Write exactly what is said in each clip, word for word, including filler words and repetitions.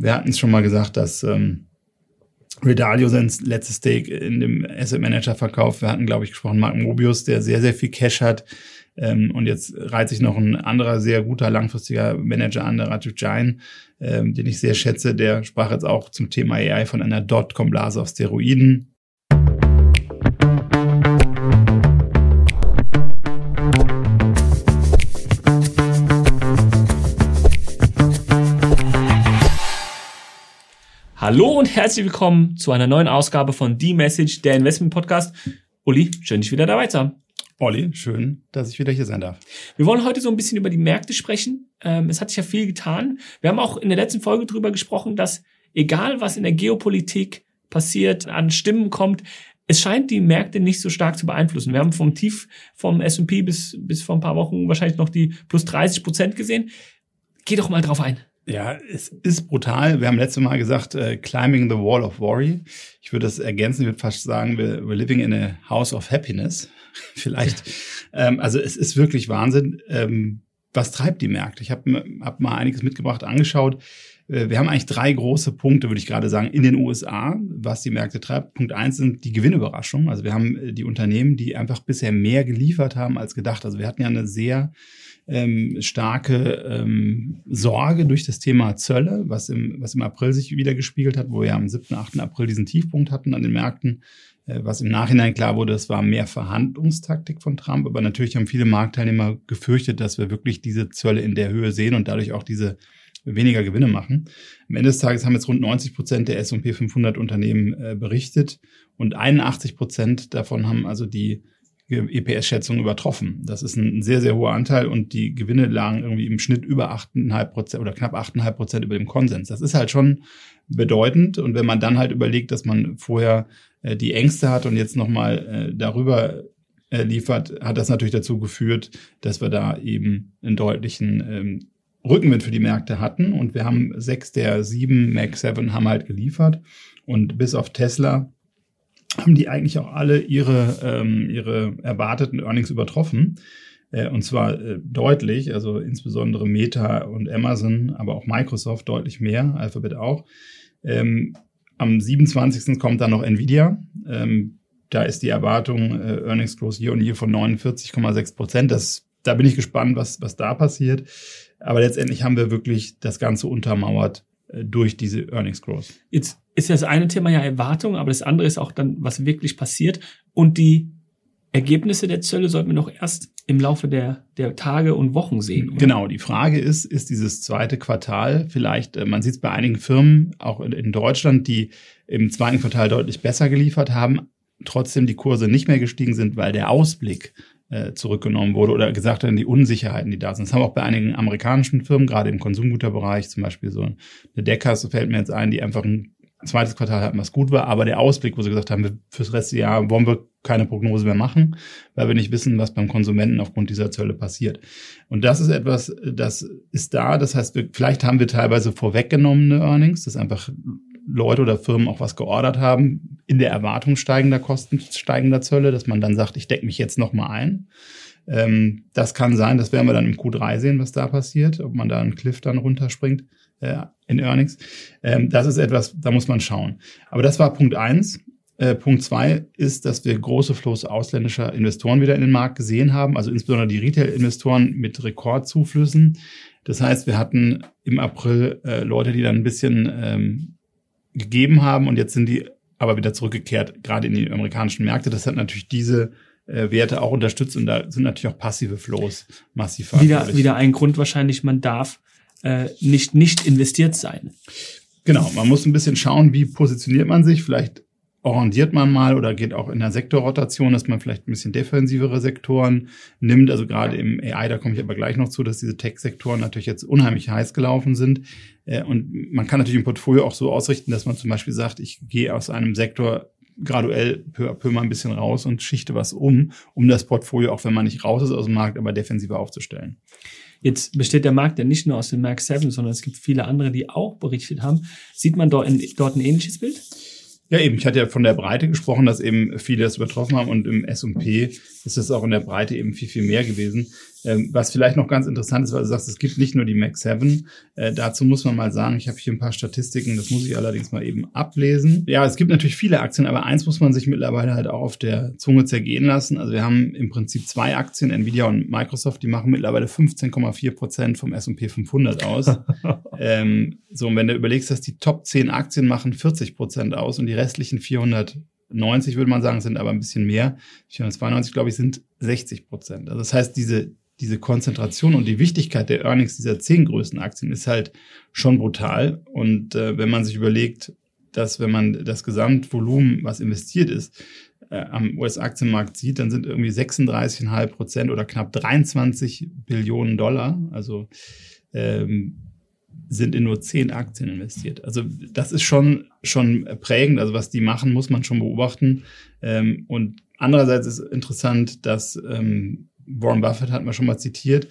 wir hatten es schon mal gesagt, dass ähm, Ray Dalio sein letztes Stake in dem Asset Manager verkauft. Wir hatten, glaube ich, gesprochen, Mark Mobius, der sehr, sehr viel Cash hat. Ähm, und jetzt reiht sich noch ein anderer sehr guter langfristiger Manager an, der Rajiv Jain, ähm, den ich sehr schätze. Der sprach jetzt auch zum Thema A I von einer Dotcom-Blase auf Steroiden. Hallo und herzlich willkommen zu einer neuen Ausgabe von The Message, der Investment Podcast. Uli, schön, dich wieder dabei zu haben. Olli, schön, dass ich wieder hier sein darf. Wir wollen heute so ein bisschen über die Märkte sprechen. Ähm, es hat sich ja viel getan. Wir haben auch in der letzten Folge darüber gesprochen, dass egal was in der Geopolitik passiert, an Stimmen kommt, es scheint die Märkte nicht so stark zu beeinflussen. Wir haben vom Tief vom S und P bis, bis vor ein paar Wochen wahrscheinlich noch die plus dreißig Prozent gesehen. Geh doch mal drauf ein. Ja, es ist brutal. Wir haben letztes Mal gesagt, uh, climbing the wall of worry. Ich würde das ergänzen, ich würde fast sagen, we're, we're living in a house of happiness. Vielleicht. ähm, also es ist wirklich Wahnsinn. Ähm, was treibt die Märkte? Ich habe hab mal einiges mitgebracht, angeschaut. Äh, wir haben eigentlich drei große Punkte, würde ich gerade sagen, in den U S A, was die Märkte treibt. Punkt eins sind die Gewinnüberraschungen. Also wir haben die Unternehmen, die einfach bisher mehr geliefert haben als gedacht. Also wir hatten ja eine sehr Ähm, starke ähm, Sorge durch das Thema Zölle, was im, was im April sich wieder gespiegelt hat, wo wir am siebten, achten April diesen Tiefpunkt hatten an den Märkten, äh, was im Nachhinein klar wurde, es war mehr Verhandlungstaktik von Trump, aber natürlich haben viele Marktteilnehmer gefürchtet, dass wir wirklich diese Zölle in der Höhe sehen und dadurch auch diese weniger Gewinne machen. Am Ende des Tages haben jetzt rund neunzig Prozent der S und P fünfhundert Unternehmen äh, berichtet und einundachtzig Prozent davon haben also die E P S-Schätzung übertroffen. Das ist ein sehr, sehr hoher Anteil und die Gewinne lagen irgendwie im Schnitt über acht Komma fünf Prozent oder knapp acht Komma fünf Prozent über dem Konsens. Das ist halt schon bedeutend und wenn man dann halt überlegt, dass man vorher äh, die Ängste hat und jetzt nochmal äh, darüber äh, liefert, hat das natürlich dazu geführt, dass wir da eben einen deutlichen ähm, Rückenwind für die Märkte hatten und wir haben sechs der sieben Mag sieben haben halt geliefert und bis auf Tesla haben die eigentlich auch alle ihre ähm, ihre erwarteten Earnings übertroffen. Äh, und zwar äh, deutlich, also insbesondere Meta und Amazon, aber auch Microsoft deutlich mehr, Alphabet auch. Ähm, am siebenundzwanzigsten kommt dann noch Nvidia. Ähm, da ist die Erwartung äh, Earnings Growth Year on Year von neunundvierzig Komma sechs Prozent. Das, da bin ich gespannt, was, was da passiert. Aber letztendlich haben wir wirklich das Ganze untermauert äh, durch diese Earnings Growth. Jetzt ist das eine Thema ja Erwartung, aber das andere ist auch dann, was wirklich passiert. Und die Ergebnisse der Zölle sollten wir noch erst im Laufe der, der Tage und Wochen sehen. Oder? Genau, die Frage ist, ist dieses zweite Quartal vielleicht, man sieht es bei einigen Firmen, auch in, in Deutschland, die im zweiten Quartal deutlich besser geliefert haben, trotzdem die Kurse nicht mehr gestiegen sind, weil der Ausblick äh, zurückgenommen wurde oder gesagt werden, die Unsicherheiten, die da sind. Das haben wir auch bei einigen amerikanischen Firmen, gerade im Konsumgüterbereich, zum Beispiel so eine Deckers, so fällt mir jetzt ein, die einfach ein zweites Quartal hatten, was gut war, aber der Ausblick, wo sie gesagt haben, wir fürs restliche Jahr wollen wir keine Prognose mehr machen, weil wir nicht wissen, was beim Konsumenten aufgrund dieser Zölle passiert. Und das ist etwas, das ist da, das heißt, wir, vielleicht haben wir teilweise vorweggenommene Earnings, dass einfach Leute oder Firmen auch was geordert haben in der Erwartung steigender Kosten, steigender Zölle, dass man dann sagt, ich decke mich jetzt nochmal ein. Ähm, das kann sein, das werden wir dann im Q drei sehen, was da passiert, ob man da einen Cliff dann runterspringt äh, in Earnings. Ähm, das ist etwas, da muss man schauen. Aber das war Punkt eins. Äh, Punkt zwei ist, dass wir große Flows ausländischer Investoren wieder in den Markt gesehen haben, also insbesondere die Retail-Investoren mit Rekordzuflüssen. Das heißt, wir hatten im April äh, Leute, die dann ein bisschen ähm, gegeben haben und jetzt sind die aber wieder zurückgekehrt, gerade in die amerikanischen Märkte. Das hat natürlich diese äh, Werte auch unterstützt und da sind natürlich auch passive Flows massiv verantwortlich. Wieder, wieder ein Grund wahrscheinlich, man darf äh, nicht nicht investiert sein. Genau, man muss ein bisschen schauen, wie positioniert man sich. Vielleicht orientiert man mal oder geht auch in der Sektorrotation, dass man vielleicht ein bisschen defensivere Sektoren nimmt. Also gerade im A I, da komme ich aber gleich noch zu, dass diese Tech-Sektoren natürlich jetzt unheimlich heiß gelaufen sind. Und man kann natürlich im Portfolio auch so ausrichten, dass man zum Beispiel sagt, ich gehe aus einem Sektor graduell peu à peu mal ein bisschen raus und schichte was um, um das Portfolio, auch wenn man nicht raus ist aus dem Markt, aber defensiver aufzustellen. Jetzt besteht der Markt ja nicht nur aus den Mag sieben, sondern es gibt viele andere, die auch berichtet haben. Sieht man dort, in, dort ein ähnliches Bild? Ja, eben. Ich hatte ja von der Breite gesprochen, dass eben viele das übertroffen haben und im S und P ist es auch in der Breite eben viel, viel mehr gewesen. Ähm, was vielleicht noch ganz interessant ist, weil du sagst, es gibt nicht nur die Mag sieben. Äh, dazu muss man mal sagen, ich habe hier ein paar Statistiken, das muss ich allerdings mal eben ablesen. Ja, es gibt natürlich viele Aktien, aber eins muss man sich mittlerweile halt auch auf der Zunge zergehen lassen. Also wir haben im Prinzip zwei Aktien, Nvidia und Microsoft, die machen mittlerweile fünfzehn Komma vier Prozent vom S und P fünfhundert aus. ähm, so, und wenn du überlegst, dass die Top zehn Aktien machen vierzig Prozent aus und die restlichen vierhundertneunzig, würde man sagen, sind aber ein bisschen mehr. vierhundertzweiundneunzig, glaube ich, sind sechzig Prozent. Also das heißt, diese diese Konzentration und die Wichtigkeit der Earnings dieser zehn größten Aktien ist halt schon brutal. Und äh, wenn man sich überlegt, dass wenn man das Gesamtvolumen, was investiert ist, äh, am U S-Aktienmarkt sieht, dann sind irgendwie sechsunddreißig Komma fünf Prozent oder knapp dreiundzwanzig Billionen Dollar, also ähm, sind in nur zehn Aktien investiert. Also das ist schon schon prägend. Also was die machen, muss man schon beobachten. Ähm, und andererseits ist interessant, dass ähm, Warren Buffett hat man schon mal zitiert,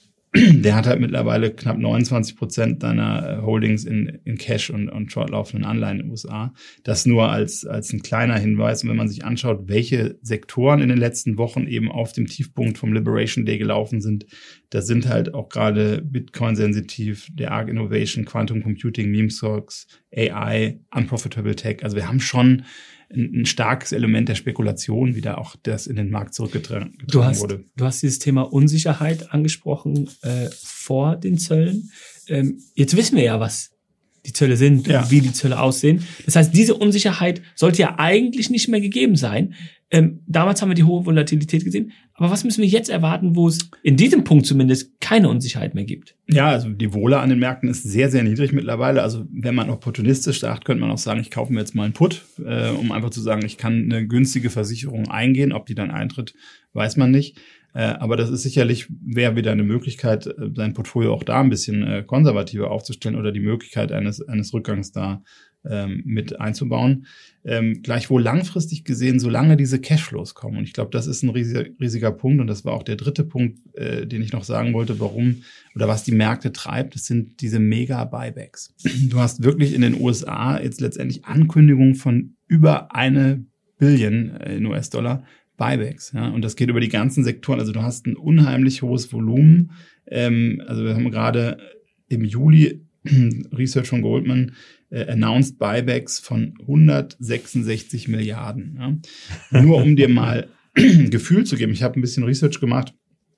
der hat halt mittlerweile knapp neunundzwanzig Prozent seiner Holdings in, in Cash und, und shortlaufenden Anleihen in den U S A. Das nur als, als ein kleiner Hinweis. Und wenn man sich anschaut, welche Sektoren in den letzten Wochen eben auf dem Tiefpunkt vom Liberation Day gelaufen sind, da sind halt auch gerade Bitcoin-sensitiv, der Arc Innovation, Quantum Computing, Meme Stocks, A I, Unprofitable Tech. Also wir haben schon ein, ein starkes Element der Spekulation, wie da auch das in den Markt zurückgetragen du hast, wurde. Du hast dieses Thema Unsicherheit angesprochen äh, vor den Zöllen. Ähm, jetzt wissen wir ja, was die Zölle sind, ja. wie die Zölle aussehen. Das heißt, diese Unsicherheit sollte ja eigentlich nicht mehr gegeben sein. Ähm, damals haben wir die hohe Volatilität gesehen. Aber was müssen wir jetzt erwarten, wo es in diesem Punkt zumindest keine Unsicherheit mehr gibt? Ja, also die Wohle an den Märkten ist sehr, sehr niedrig mittlerweile. Also wenn man opportunistisch sagt, könnte man auch sagen, ich kaufe mir jetzt mal einen Put, äh, um einfach zu sagen, ich kann eine günstige Versicherung eingehen. Ob die dann eintritt, weiß man nicht. Äh, aber das ist sicherlich, wäre wieder eine Möglichkeit, sein Portfolio auch da ein bisschen äh, konservativer aufzustellen oder die Möglichkeit eines, eines Rückgangs da ähm, mit einzubauen. Ähm, gleichwohl langfristig gesehen, solange diese Cashflows kommen. Und ich glaube, das ist ein riesiger, riesiger Punkt. Und das war auch der dritte Punkt, äh, den ich noch sagen wollte, warum oder was die Märkte treibt. Das sind diese Mega-Buybacks. Du hast wirklich in den U S A jetzt letztendlich Ankündigungen von über eine Billion in U S-Dollar Buybacks. Ja? Und das geht über die ganzen Sektoren. Also du hast ein unheimlich hohes Volumen. Ähm, also wir haben gerade im Juli Research von Goldman äh, announced Buybacks von hundertsechsundsechzig Milliarden. Ja? Nur um dir mal ein Gefühl zu geben. Ich habe ein bisschen Research gemacht.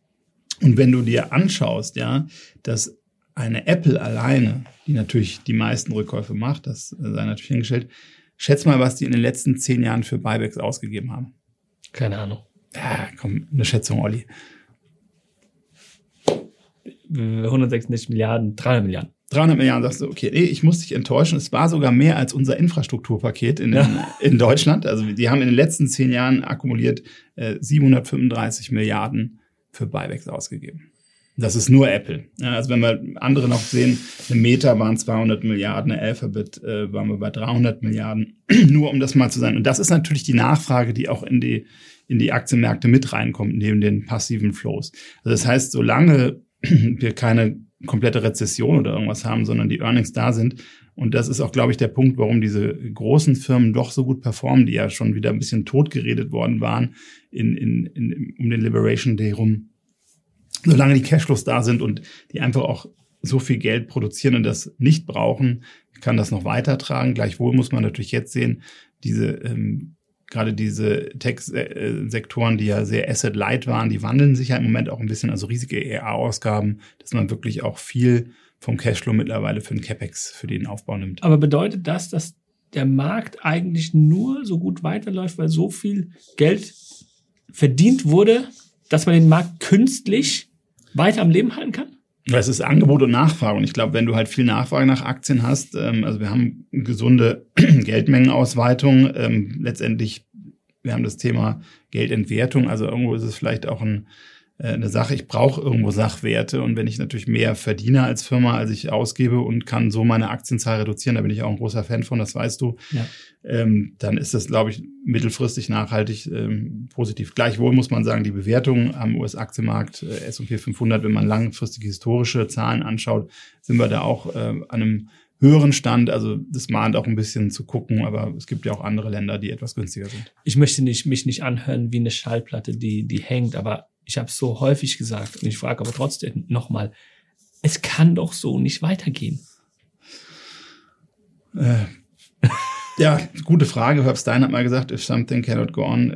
Und wenn du dir anschaust, ja, dass eine Apple alleine, die natürlich die meisten Rückkäufe macht, das sei natürlich hingestellt, schätz mal, was die in den letzten zehn Jahren für Buybacks ausgegeben haben. Keine Ahnung. Ja, komm, eine Schätzung, Olli. hundertsechsundsechzig Milliarden, dreihundert Milliarden. dreihundert Milliarden, sagst du, okay, nee, ich muss dich enttäuschen. Es war sogar mehr als unser Infrastrukturpaket in, ja. in Deutschland. Also die haben in den letzten zehn Jahren akkumuliert äh, siebenhundertfünfunddreißig Milliarden für Buybacks ausgegeben. Das ist nur Apple. Ja, also wenn wir andere noch sehen, eine Meta waren zweihundert Milliarden, eine Alphabet äh, waren wir bei dreihundert Milliarden. Nur um das mal zu sein. Und das ist natürlich die Nachfrage, die auch in die in die Aktienmärkte mit reinkommt, neben den passiven Flows. Also das heißt, solange wir keine komplette Rezession oder irgendwas haben, sondern die Earnings da sind. Und das ist auch, glaube ich, der Punkt, warum diese großen Firmen doch so gut performen, die ja schon wieder ein bisschen totgeredet worden waren in, in, in, um den Liberation Day rum. Solange die Cashflows da sind und die einfach auch so viel Geld produzieren und das nicht brauchen, kann das noch weitertragen. Gleichwohl muss man natürlich jetzt sehen, diese ähm, gerade diese Tech-Sektoren, die ja sehr asset-light waren, die wandeln sich ja im Moment auch ein bisschen, also riesige E A-Ausgaben, dass man wirklich auch viel vom Cashflow mittlerweile für den CapEx, für den Aufbau nimmt. Aber bedeutet das, dass der Markt eigentlich nur so gut weiterläuft, weil so viel Geld verdient wurde, dass man den Markt künstlich weiter am Leben halten kann? Es ist Angebot und Nachfrage. Und ich glaube, wenn du halt viel Nachfrage nach Aktien hast, ähm, also wir haben eine gesunde Geldmengenausweitung, ähm, letztendlich, wir haben das Thema Geldentwertung, also irgendwo ist es vielleicht auch ein, äh, eine Sache, ich brauche irgendwo Sachwerte und wenn ich natürlich mehr verdiene als Firma, als ich ausgebe und kann so meine Aktienzahl reduzieren, da bin ich auch ein großer Fan von, das weißt du, ja. ähm, dann ist das, glaube ich, mittelfristig nachhaltig ähm, positiv. Gleichwohl muss man sagen, die Bewertung am U S-Aktienmarkt, äh, S und P fünfhundert, wenn man langfristige historische Zahlen anschaut, sind wir da auch äh, an einem höheren Stand. Also das mahnt auch ein bisschen zu gucken, aber es gibt ja auch andere Länder, die etwas günstiger sind. Ich möchte nicht, mich nicht anhören wie eine Schallplatte, die, die hängt, aber ich habe es so häufig gesagt und ich frage aber trotzdem nochmal, es kann doch so nicht weitergehen. Äh, ja, gute Frage. Herb Stein hat mal gesagt, if something cannot go on,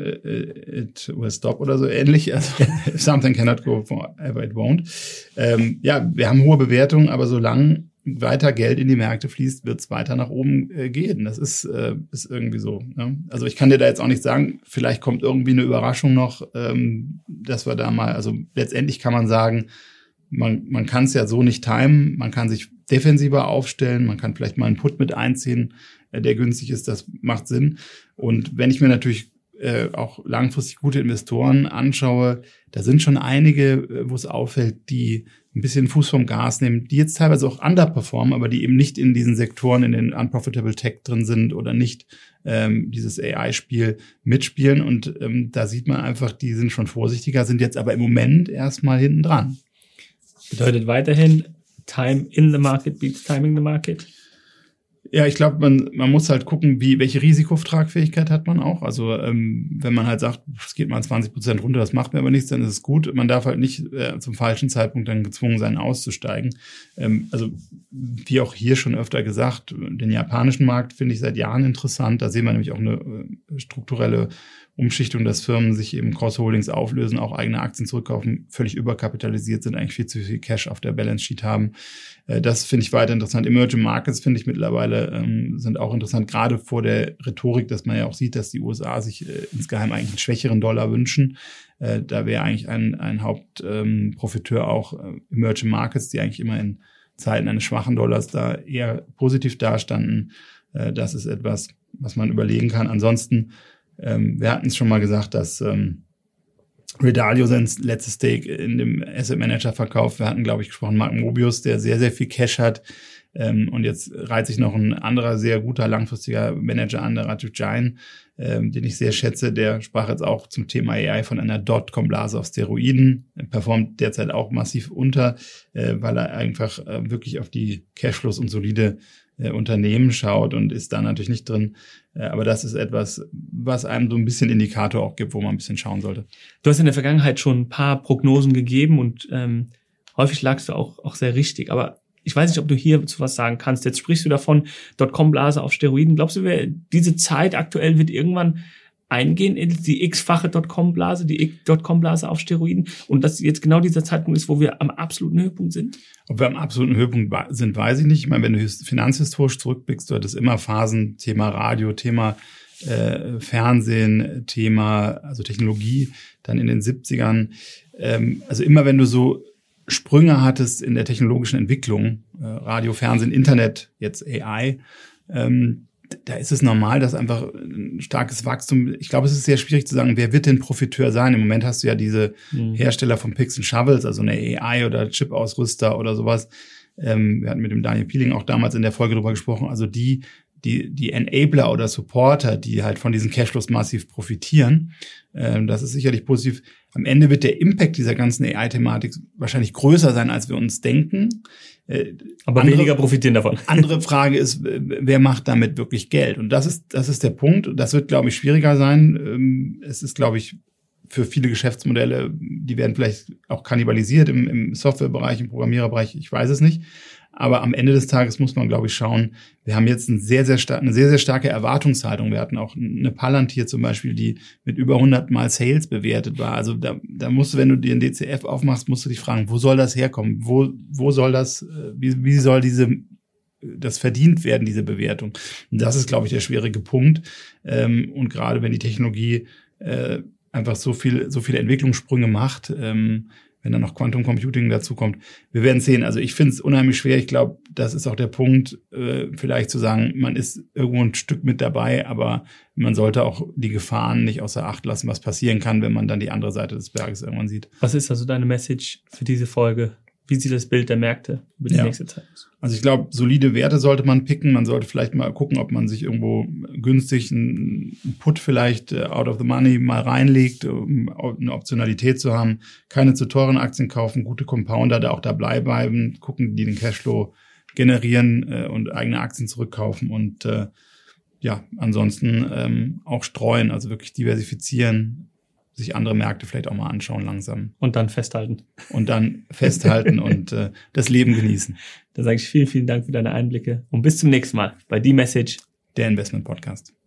it will stop oder so ähnlich. Also if something cannot go forever, it won't. Ähm, ja, wir haben hohe Bewertungen, aber solange weiter Geld in die Märkte fließt, wird es weiter nach oben äh, gehen. Das ist, äh, ist irgendwie so. Ne? Also ich kann dir da jetzt auch nicht sagen, vielleicht kommt irgendwie eine Überraschung noch, ähm, dass wir da mal, also letztendlich kann man sagen, man, man kann es ja so nicht timen, man kann sich defensiver aufstellen, man kann vielleicht mal einen Put mit einziehen, äh, der günstig ist, das macht Sinn. Und wenn ich mir natürlich äh, auch langfristig gute Investoren anschaue, da sind schon einige, äh, wo es auffällt, die ein bisschen Fuß vom Gas nehmen, die jetzt teilweise auch underperformen, aber die eben nicht in diesen Sektoren, in den unprofitable Tech drin sind oder nicht ähm, dieses A I-Spiel mitspielen. Und ähm, da sieht man einfach, die sind schon vorsichtiger, sind jetzt aber im Moment erstmal hinten dran. Bedeutet weiterhin, Time in the market beats timing the market? Ja, ich glaube, man man muss halt gucken, wie welche Risikotragfähigkeit hat man auch. Also ähm, wenn man halt sagt, es geht mal zwanzig Prozent runter, das macht mir aber nichts, dann ist es gut. Man darf halt nicht äh, zum falschen Zeitpunkt dann gezwungen sein, auszusteigen. Ähm, also wie auch hier schon öfter gesagt, den japanischen Markt finde ich seit Jahren interessant. Da sehen wir nämlich auch eine äh, strukturelle Umschichtung, dass Firmen sich eben Cross-Holdings auflösen, auch eigene Aktien zurückkaufen, völlig überkapitalisiert sind, eigentlich viel zu viel Cash auf der Balance Sheet haben. Äh, das finde ich weiter interessant. Emerging Markets finde ich mittlerweile ähm, sind auch interessant, gerade vor der Rhetorik, dass man ja auch sieht, dass die U S A sich äh, insgeheim eigentlich einen schwächeren Dollar wünschen. Äh, da wäre eigentlich ein, ein Hauptprofiteur ähm, auch äh, Emerging Markets, die eigentlich immer in Zeiten eines schwachen Dollars da eher positiv dastanden. Äh, das ist etwas, was man überlegen kann. Ansonsten Ähm, wir hatten es schon mal gesagt, dass ähm, Redalio sein letztes Stake in dem Asset Manager verkauft. Wir hatten, glaube ich, gesprochen, Mark Mobius, der sehr, sehr viel Cash hat. Ähm, und jetzt reiht sich noch ein anderer sehr guter langfristiger Manager an, der Raju Jain, ähm, den ich sehr schätze. Der sprach jetzt auch zum Thema A I von einer Dotcom-Blase auf Steroiden. Er performt derzeit auch massiv unter, äh, weil er einfach äh, wirklich auf die Cashflows und solide äh, Unternehmen schaut und ist da natürlich nicht drin. Äh, aber das ist etwas, was einem so ein bisschen Indikator auch gibt, wo man ein bisschen schauen sollte. Du hast in der Vergangenheit schon ein paar Prognosen gegeben und ähm, häufig lagst du auch, auch sehr richtig. Aber ich weiß nicht, ob du hier zu was sagen kannst. Jetzt sprichst du davon, Dotcom-Blase auf Steroiden. Glaubst du, wer, diese Zeit aktuell wird irgendwann eingehen in die x-fache Dotcom-Blase, die Dotcom-Blase auf Steroiden und dass jetzt genau dieser Zeitpunkt ist, wo wir am absoluten Höhepunkt sind? Ob wir am absoluten Höhepunkt sind, weiß ich nicht. Ich meine, wenn du finanzhistorisch zurückblickst, du hattest immer Phasen, Thema Radio, Thema äh, Fernsehen, Thema, also Technologie, dann in den siebzigern. Ähm, also immer wenn du so Sprünge hattest in der technologischen Entwicklung, äh, Radio, Fernsehen, Internet, jetzt A I, ähm, da ist es normal, dass einfach ein starkes Wachstum, ich glaube, es ist sehr schwierig zu sagen, wer wird denn Profiteur sein? Im Moment hast du ja diese mhm. Hersteller von Picks and Shovels, also eine A I oder Chip-Ausrüster oder sowas. Ähm, wir hatten mit dem Daniel Peeling auch damals in der Folge drüber gesprochen, also die, die, die Enabler oder Supporter, die halt von diesen Cashflows massiv profitieren. Ähm, das ist sicherlich positiv. Am Ende wird der Impact dieser ganzen A I-Thematik wahrscheinlich größer sein, als wir uns denken. Äh, Aber andere, weniger profitieren davon. Andere Frage ist, wer macht damit wirklich Geld? Und das ist, das ist der Punkt. Das wird, glaube ich, schwieriger sein. Ähm, es ist, glaube ich, für viele Geschäftsmodelle, die werden vielleicht auch kannibalisiert im, im Softwarebereich, im Programmiererbereich. Ich weiß es nicht. Aber am Ende des Tages muss man, glaube ich, schauen, wir haben jetzt eine sehr, sehr, star- eine sehr, sehr starke Erwartungshaltung. Wir hatten auch eine Palantir zum Beispiel, die mit über hundert Mal Sales bewertet war. Also da, da musst du, wenn du dir ein D C F aufmachst, musst du dich fragen, wo soll das herkommen? Wo, wo soll das, wie, wie soll diese, das verdient werden, diese Bewertung? Und das ist, glaube ich, der schwierige Punkt. Und gerade wenn die Technologie einfach so viel, so viele Entwicklungssprünge macht, wenn dann noch Quantum Computing dazu kommt. Wir werden sehen. Also ich finde es unheimlich schwer. Ich glaube, das ist auch der Punkt, äh, vielleicht zu sagen, man ist irgendwo ein Stück mit dabei, aber man sollte auch die Gefahren nicht außer Acht lassen, was passieren kann, wenn man dann die andere Seite des Berges irgendwann sieht. Was ist also deine Message für diese Folge? Wie sieht das Bild der Märkte über die ja. nächste Zeit aus? Also ich glaube, solide Werte sollte man picken. Man sollte vielleicht mal gucken, ob man sich irgendwo günstig einen Put vielleicht out of the money mal reinlegt, um eine Optionalität zu haben. Keine zu teuren Aktien kaufen, gute Compounder, da auch dabei bleiben, gucken, die den Cashflow generieren äh, und eigene Aktien zurückkaufen und äh, ja, ansonsten ähm, auch streuen, also wirklich diversifizieren. sich andere Märkte vielleicht auch mal anschauen langsam. Und dann festhalten. Und dann festhalten und äh, das Leben genießen. Da sage ich vielen, vielen Dank für deine Einblicke und bis zum nächsten Mal bei The Message, der Investment Podcast.